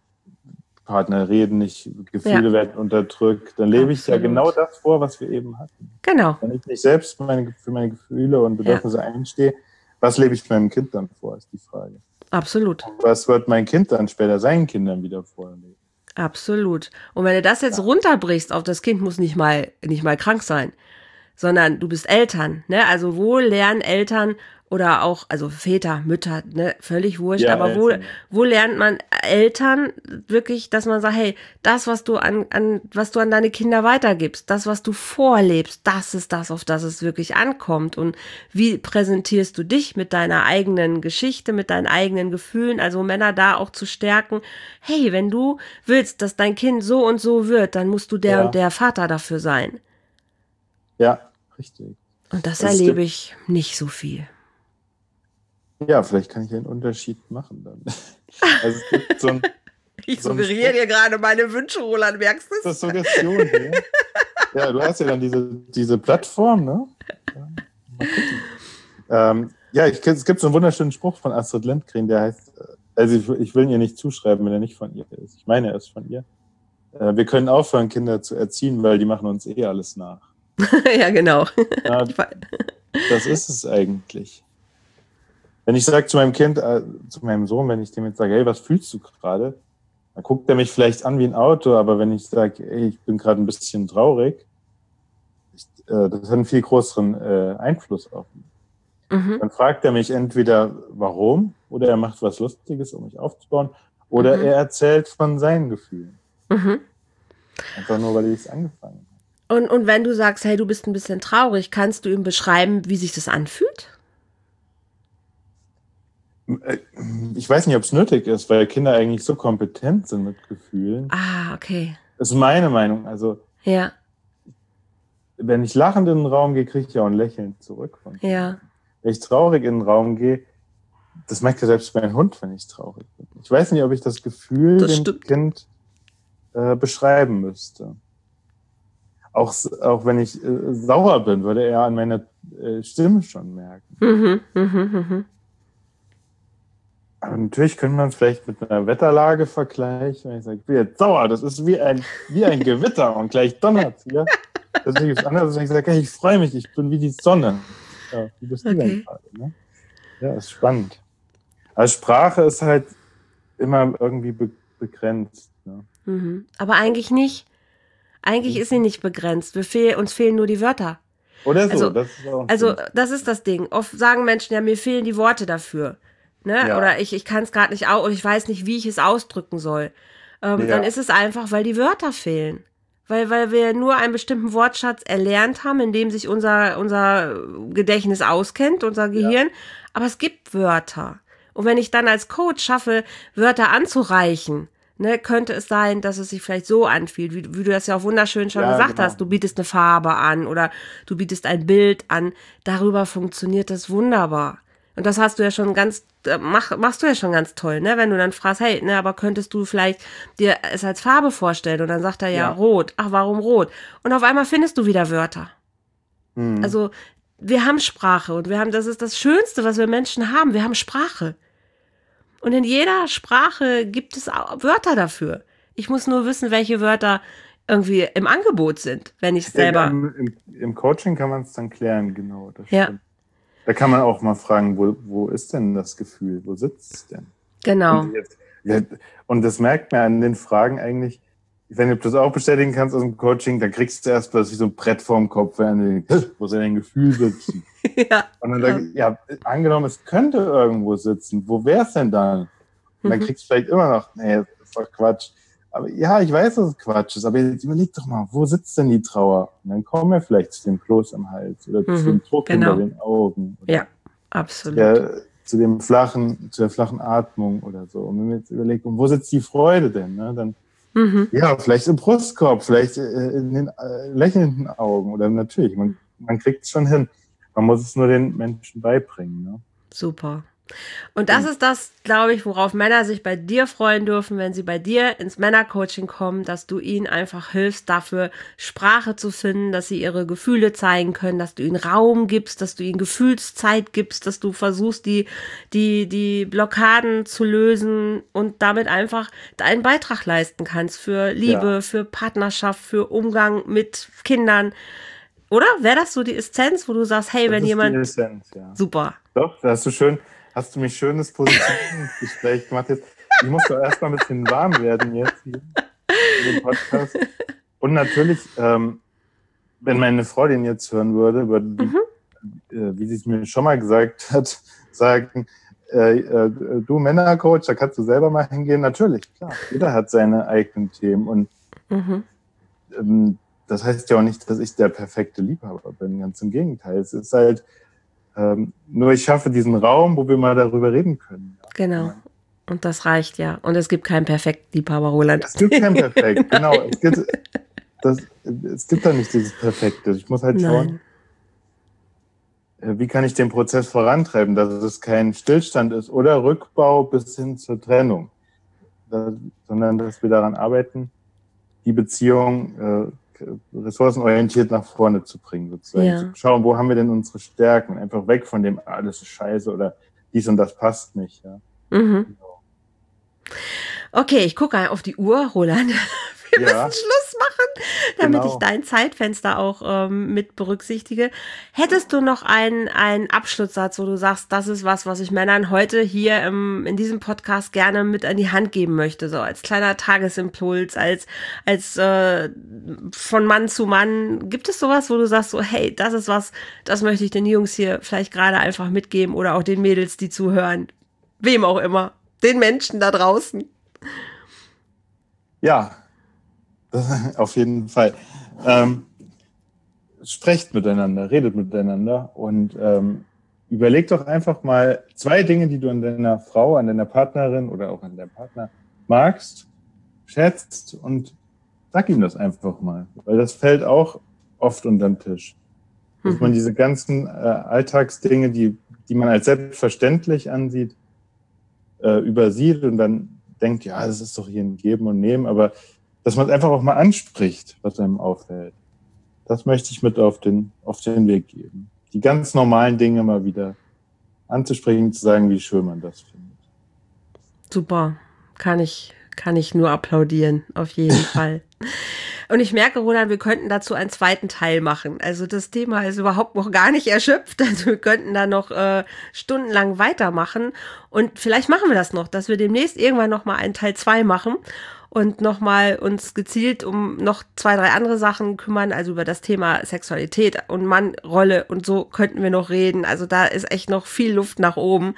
Partner reden nicht, Gefühle Ja. werden unterdrückt. Dann lebe ich ja Absolut. genau das vor, was wir eben hatten. Genau. Wenn ich nicht selbst für meine, für meine Gefühle und Bedürfnisse ja. einstehe, was lebe ich meinem Kind dann vor, ist die Frage. Absolut. Und was wird mein Kind dann später seinen Kindern wieder vorleben? Absolut. Und wenn du das jetzt ja. runterbrichst auf das Kind muss nicht mal, nicht mal krank sein, sondern du bist Eltern, ne? Also wo lernen Eltern oder auch, also Väter, Mütter, ne, völlig wurscht, Ja, aber wo, Eltern. wo lernt man Eltern wirklich, dass man sagt, hey, das, was du an, an, was du an deine Kinder weitergibst, das, was du vorlebst, das ist das, auf das es wirklich ankommt. Und wie präsentierst du dich mit deiner eigenen Geschichte, mit deinen eigenen Gefühlen, also Männer da auch zu stärken, hey, wenn du willst, dass dein Kind so und so wird, dann musst du der Ja. und der Vater dafür sein. Ja, richtig. Und das Also erlebe ich nicht so viel. Ja, vielleicht kann ich einen Unterschied machen dann. Also es gibt so ein, ich so suggeriere dir gerade meine Wünsche, Roland, merkst du es? Das ist Suggestion hier. Ja, du hast ja dann diese, diese Plattform, ne? Ja, mal gucken. Ähm, ja, ich, es gibt so einen wunderschönen Spruch von Astrid Lindgren, der heißt, also ich, ich will ihn ihr nicht zuschreiben, wenn er nicht von ihr ist. Ich meine, er ist von ihr. Äh, wir können aufhören, Kinder zu erziehen, weil die machen uns eh alles nach. Ja, genau. Ja, das ist es eigentlich. Wenn ich sage zu meinem Kind, äh, zu meinem Sohn, wenn ich dem jetzt sage, hey, was fühlst du gerade? Dann guckt er mich vielleicht an wie ein Auto, aber wenn ich sage, hey, ich bin gerade ein bisschen traurig, ich, äh, das hat einen viel größeren äh, Einfluss auf mich. Mhm. Dann fragt er mich entweder, warum, oder er macht was Lustiges, um mich aufzubauen, oder mhm. er erzählt von seinen Gefühlen. Mhm. Einfach nur, weil ich es angefangen habe. Und, und wenn du sagst, hey, du bist ein bisschen traurig, kannst du ihm beschreiben, wie sich das anfühlt? Ich weiß nicht, ob es nötig ist, weil Kinder eigentlich so kompetent sind mit Gefühlen. Ah, okay. Das ist meine Meinung. Also, ja. wenn ich lachend in den Raum gehe, kriege ich ja auch ein Lächeln zurück. Von ja. Wenn ich traurig in den Raum gehe, das merkt ja selbst mein Hund, wenn ich traurig bin. Ich weiß nicht, ob ich das Gefühl das dem stimmt. Kind äh, beschreiben müsste. Auch, auch wenn ich äh, sauer bin, würde er an meiner äh, Stimme schon merken. Mhm, mhm, mhm. Aber natürlich könnte man es vielleicht mit einer Wetterlage vergleichen. Wenn ich sage, ich bin jetzt sauer, das ist wie ein, wie ein Gewitter und gleich donnert es hier. Das ist natürlich anders, wenn ich sage, hey, ich freue mich, ich bin wie die Sonne. Ja, wie bist du okay. denn gerade? Ne? Ja, ist spannend. Aber Sprache ist halt immer irgendwie be- begrenzt. Ne? Mhm. Aber eigentlich nicht. Eigentlich ist sie nicht begrenzt. Wir fehl, uns fehlen nur die Wörter. Oder so. Also, das ist, auch also das ist das Ding. Oft sagen Menschen, ja, mir fehlen die Worte dafür. Ne? Ja. Oder ich, ich kann es gerade nicht aus, oder ich weiß nicht, wie ich es ausdrücken soll. Ähm, ja. Dann ist es einfach, weil die Wörter fehlen. Weil, weil wir nur einen bestimmten Wortschatz erlernt haben, in dem sich unser, unser Gedächtnis auskennt, unser Gehirn. Ja. Aber es gibt Wörter. Und wenn ich dann als Coach schaffe, Wörter anzureichen, ne, könnte es sein, dass es sich vielleicht so anfühlt, wie, wie du das ja auch wunderschön schon ja, gesagt genau. hast. Du bietest eine Farbe an oder du bietest ein Bild an. Darüber funktioniert das wunderbar. Und das hast du ja schon ganz, mach, machst du ja schon ganz toll, ne? Wenn du dann fragst, hey, ne, aber könntest du vielleicht dir es als Farbe vorstellen? Und dann sagt er ja, ja. rot. Ach, warum rot? Und auf einmal findest du wieder Wörter. Hm. Also, wir haben Sprache und wir haben, das ist das Schönste, was wir Menschen haben. Wir haben Sprache. Und in jeder Sprache gibt es auch Wörter dafür. Ich muss nur wissen, welche Wörter irgendwie im Angebot sind, wenn ich es selber... Ja, im, Im Coaching kann man es dann klären, genau. Das ja. Stimmt. Da kann man auch mal fragen, wo, wo ist denn das Gefühl? Wo sitzt es denn? Genau. Und, jetzt, und das merkt man an den Fragen eigentlich, wenn du das auch bestätigen kannst aus dem Coaching, dann kriegst du erst plötzlich so ein Brett vorm Kopf, wenn du, wo soll dein Gefühl sitzen? ja. Und dann sagst du, ja, angenommen, es könnte irgendwo sitzen, wo wäre es denn dann? Und dann kriegst du vielleicht immer noch, nee, das ist doch Quatsch. Aber ja, ich weiß, dass es Quatsch ist, aber jetzt überleg doch mal, wo sitzt denn die Trauer? Und dann kommen wir vielleicht zu dem Kloß am Hals oder mhm, zu dem Druck genau. hinter den Augen. Oder ja, absolut. Der, zu dem flachen, zu der flachen Atmung oder so. Und wenn wir jetzt überlegen, wo sitzt die Freude denn? Ne? Dann, mhm. ja, vielleicht im Brustkorb, vielleicht in den äh, lächelnden Augen oder natürlich, man, man kriegt es schon hin. Man muss es nur den Menschen beibringen. Ne? Super. Und das ist das, glaube ich, worauf Männer sich bei dir freuen dürfen, wenn sie bei dir ins Männercoaching kommen, dass du ihnen einfach hilfst, dafür Sprache zu finden, dass sie ihre Gefühle zeigen können, dass du ihnen Raum gibst, dass du ihnen Gefühlszeit gibst, dass du versuchst, die, die, die Blockaden zu lösen und damit einfach deinen Beitrag leisten kannst für Liebe, ja. für Partnerschaft, für Umgang mit Kindern. Oder? Wäre das so die Essenz, wo du sagst, hey, das wenn ist jemand... Die Essenz, ja. Super. Doch, da hast du schön... Hast du mich schönes Positionsgespräch gemacht jetzt. Ich muss doch erstmal ein bisschen warm werden jetzt hier in dem Podcast. Und natürlich, ähm, wenn meine Frau den jetzt hören würde, würde die, mhm. äh, wie sie es mir schon mal gesagt hat, sagen, äh, äh, du Männercoach, da kannst du selber mal hingehen. Natürlich, klar. Jeder hat seine eigenen Themen. Und mhm. ähm, das heißt ja auch nicht, dass ich der perfekte Liebhaber bin. Ganz im Gegenteil. Es ist halt Ähm, nur ich schaffe diesen Raum, wo wir mal darüber reden können. Ja. Genau. Und das reicht ja. Und es gibt keinen perfekten Liebhaber, Roland. Es gibt keinen Perfekt, genau. Es gibt, das, es gibt da nicht dieses Perfekte. Ich muss halt schauen, Nein. wie kann ich den Prozess vorantreiben, dass es kein Stillstand ist oder Rückbau bis hin zur Trennung, da, sondern dass wir daran arbeiten, die Beziehung äh, ressourcenorientiert nach vorne zu bringen, sozusagen. Ja. Zu schauen, wo haben wir denn unsere Stärken? Einfach weg von dem, alles ist scheiße oder dies und das passt nicht. Ja. Mhm. Genau. Okay, ich gucke auf die Uhr, Roland. Wir ja. müssen Schluss machen, damit genau. ich dein Zeitfenster auch ähm, mit berücksichtige. Hättest du noch einen, einen Abschlusssatz, wo du sagst, das ist was, was ich Männern heute hier im, in diesem Podcast gerne mit an die Hand geben möchte, so als kleiner Tagesimpuls, als, als äh, von Mann zu Mann. Gibt es sowas, wo du sagst, so hey, das ist was, das möchte ich den Jungs hier vielleicht gerade einfach mitgeben oder auch den Mädels, die zuhören, wem auch immer, den Menschen da draußen? Ja, auf jeden Fall. Ähm, sprecht miteinander, redet miteinander und ähm, überlegt doch einfach mal zwei Dinge, die du an deiner Frau, an deiner Partnerin oder auch an deinem Partner magst, schätzt und sag ihm das einfach mal, weil das fällt auch oft unter den Tisch. Dass mhm. man diese ganzen äh, Alltagsdinge, die, die man als selbstverständlich ansieht, äh, übersieht und dann denkt, ja, das ist doch hier ein Geben und Nehmen, aber dass man es einfach auch mal anspricht, was einem auffällt. Das möchte ich mit auf den, auf den Weg geben. Die ganz normalen Dinge mal wieder anzusprechen, zu sagen, wie schön man das findet. Super. Kann ich, kann ich nur applaudieren, auf jeden Fall. Und ich merke, Roland, wir könnten dazu einen zweiten Teil machen. Also das Thema ist überhaupt noch gar nicht erschöpft. Also wir könnten da noch äh, stundenlang weitermachen. Und vielleicht machen wir das noch, dass wir demnächst irgendwann noch mal einen Teil zwei machen und nochmal uns gezielt um noch zwei, drei andere Sachen kümmern, also über das Thema Sexualität und Mannrolle und so könnten wir noch reden. Also da ist echt noch viel Luft nach oben.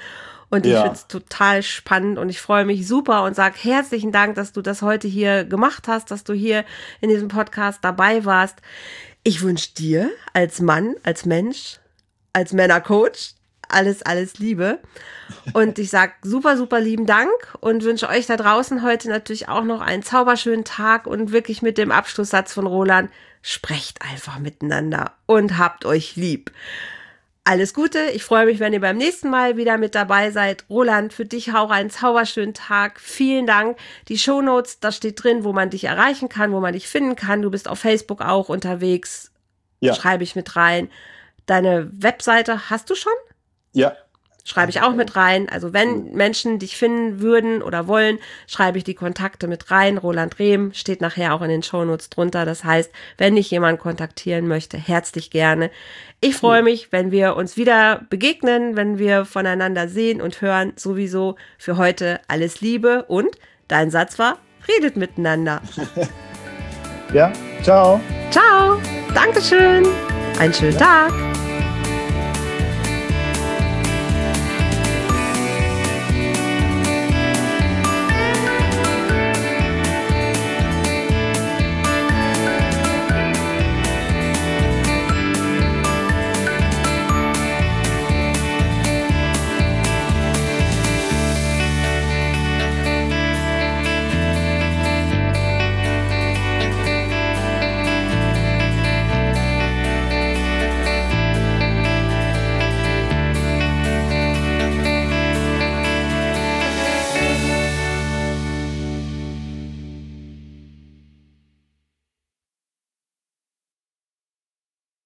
Und ich Ja. finde es total spannend und ich freue mich super und sage herzlichen Dank, dass du das heute hier gemacht hast, dass du hier in diesem Podcast dabei warst. Ich wünsche dir als Mann, als Mensch, als Männercoach alles, alles Liebe. Und ich sage super, super lieben Dank und wünsche euch da draußen heute natürlich auch noch einen zauberschönen Tag und wirklich mit dem Abschlusssatz von Roland, sprecht einfach miteinander und habt euch lieb. Alles Gute, ich freue mich, wenn ihr beim nächsten Mal wieder mit dabei seid. Roland, für dich auch einen zauberschönen Tag. Vielen Dank. Die Shownotes, da steht drin, wo man dich erreichen kann, wo man dich finden kann. Du bist auf Facebook auch unterwegs. Ja. Schreibe ich mit rein. Deine Webseite hast du schon? Ja. Schreibe ich auch mit rein. Also wenn Menschen dich finden würden oder wollen, schreibe ich die Kontakte mit rein. Roland Rehm steht nachher auch in den Shownotes drunter. Das heißt, wenn dich jemand kontaktieren möchte, herzlich gerne. Ich freue mich, wenn wir uns wieder begegnen, wenn wir voneinander sehen und hören. Sowieso für heute alles Liebe und dein Satz war, redet miteinander. Ja, ciao. Ciao. Dankeschön. Einen schönen Tag.